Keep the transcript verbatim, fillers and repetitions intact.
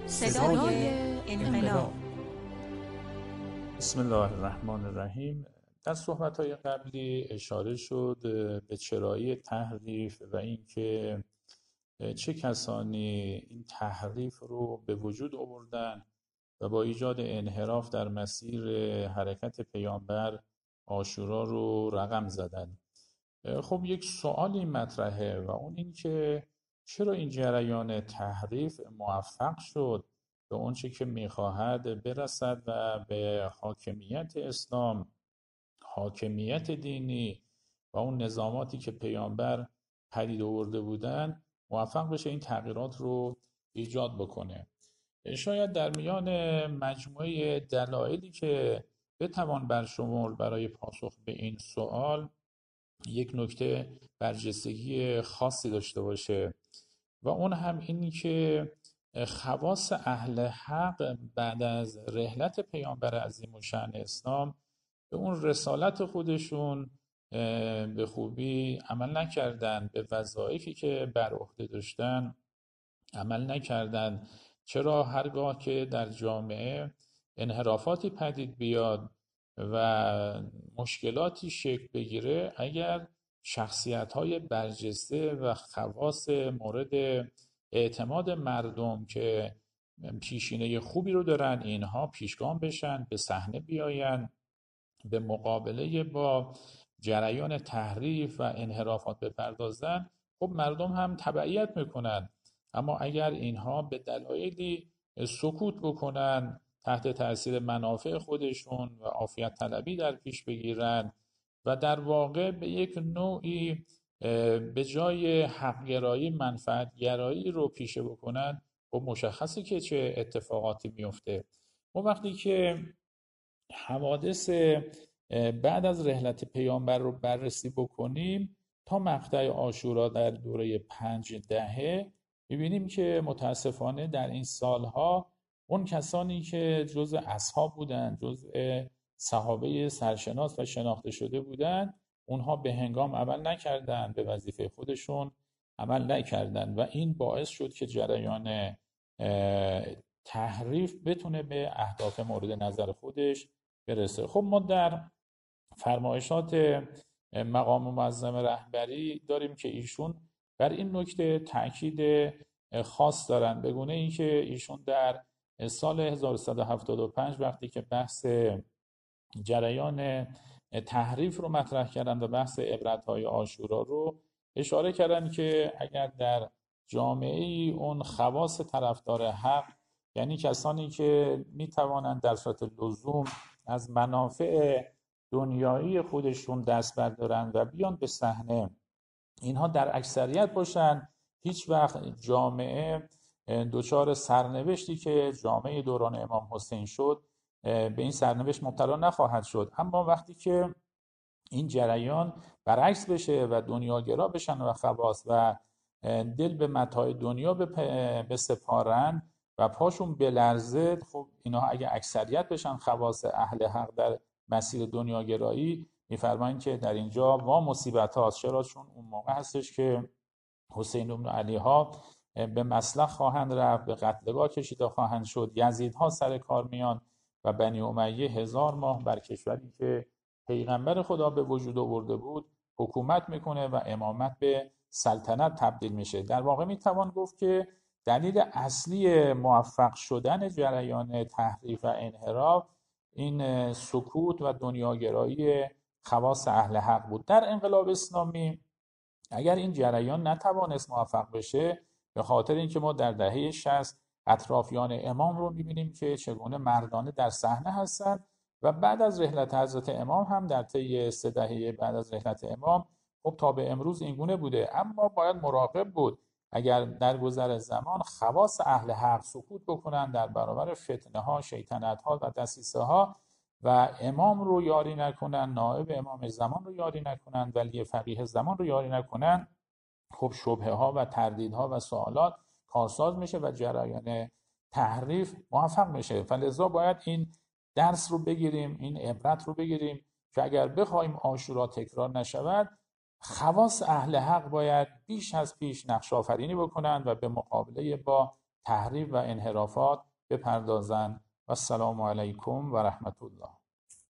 صدای انقلاب. بسم الله الرحمن الرحیم. در صحبت‌های قبلی اشاره شد به چرایی تحریف و اینکه چه کسانی این تحریف رو به وجود آوردن و با ایجاد انحراف در مسیر حرکت پیامبر عاشورا رو رقم زدن. خب یک سوالی مطرحه و اون این که چرا این جریان تحریف موفق شد به اون چه که میخواهد برسد و به حاکمیت اسلام، حاکمیت دینی و اون نظاماتی که پیامبر پدید آورده بودن موفق بشه این تغییرات رو ایجاد بکنه. شاید در میان مجموعه دلایلی که بتوان برشمرد برای پاسخ به این سوال یک نکته برجستگی خاصی داشته باشه و اون هم اینی که خواص اهل حق بعد از رحلت پیامبر عظیم الشأن اسلام به اون رسالت خودشون به خوبی عمل نکردن، به وظایفی که بر عهده داشتن عمل نکردن. چرا هرگاه که در جامعه انحرافاتی پدید بیاد و مشکلاتی شکل بگیره، اگر شخصیت‌های برجسته و خواص مورد اعتماد مردم که پیشینه خوبی رو دارن اینها پیشگام بشن، به صحنه بیاین، به مقابله با جریان تحریف و انحرافات بپردازن، خب مردم هم تبعیت میکنن. اما اگر اینها به دلایلی سکوت بکنن، تحت تاثیر منافع خودشون و عافیت طلبی در پیش بگیرن و در واقع به یک نوعی به جای حقگرایی منفعتگرایی رو پیشه بکنن، خب مشخصه که چه اتفاقاتی میفته. ما وقتی که حوادث بعد از رحلت پیامبر رو بررسی بکنیم تا مقطع عاشورا در دوره پنج دهه، می‌بینیم که متاسفانه در این سالها اون کسانی که جزء اصحاب بودن، جزء صحابه سرشناس و شناخته شده بودن، اونها به هنگام عمل نکردن، به وظیفه خودشون عمل نکردن و این باعث شد که جریان تحریف بتونه به اهداف مورد نظر خودش برسه. خب ما در فرمایشات مقام معظم رهبری داریم که ایشون بر این نکته تاکید خاص دارن، به گونه اینکه ایشون در سال هزار و سیصد و هفتاد و پنج وقتی که بحث جریان تحریف رو مطرح کردن و بحث عبرت‌های عاشورا رو اشاره کردن که اگر در جامعه ای اون خواص طرفدار حق، یعنی کسانی که میتوانند در صورت لزوم از منافع دنیایی خودشون دست بردارن و بیان به صحنه، اینها در اکثریت باشن، هیچ وقت جامعه دچار سرنوشتی که جامعه دوران امام حسین شد به این سرنوشت مبتلا نخواهد شد. اما وقتی که این جریان برعکس بشه و دنیاگرا بشن و خواص و دل به متاع دنیا بسپارن و پاشون بلرزه، خب اینا اگه اکثریت بشن خواص اهل حق در مسیر دنیاگرایی، میفرمایند که در اینجا وا مصیبت هاست. چرا؟ چون اون موقع هستش که حسین بن علی ها به مسلخ خواهند رفت، به قتلگاه کشیده خواهند شد، یزیدها سر کار میان و بنی امیه هزار ماه بر کشوری که پیغمبر خدا به وجود آورده بود حکومت میکنه و امامت به سلطنت تبدیل میشه. در واقع میتوان گفت که دلیل اصلی موفق شدن جریان تحریف و انحراف این سکوت و دنیاگرایی خواص اهل حق بود. در انقلاب اسلامی اگر این جریان نتوانست موفق بشه، به خاطر اینکه ما در دهه شصت اطرافیان امام رو میبینیم که چگونه مردانه در صحنه هستن و بعد از رحلت حضرت امام هم در طی سه دهه بعد از رحلت امام خب تا به امروز اینگونه بوده. اما باید مراقب بود اگر در گذر زمان خواص اهل حق سکوت بکنن در برابر فتنه ها، شیطنت ها و دسیسه ها و امام رو یاری نکنن، نائب امام زمان رو یاری نکنن، ولی فقیه زمان رو یاری نکنن، خب شبهه ها و تردیدها و سوالات کارساز میشه و جریان تحریف موفق میشه. فلذا باید این درس رو بگیریم، این عبرت رو بگیریم که اگر بخوایم عاشورا تکرار نشود، خواص اهل حق باید بیش از پیش نقش آفرینی بکنن و به مقابله با تحریف و انحرافات بپردازند. و السلام علیکم و رحمت الله.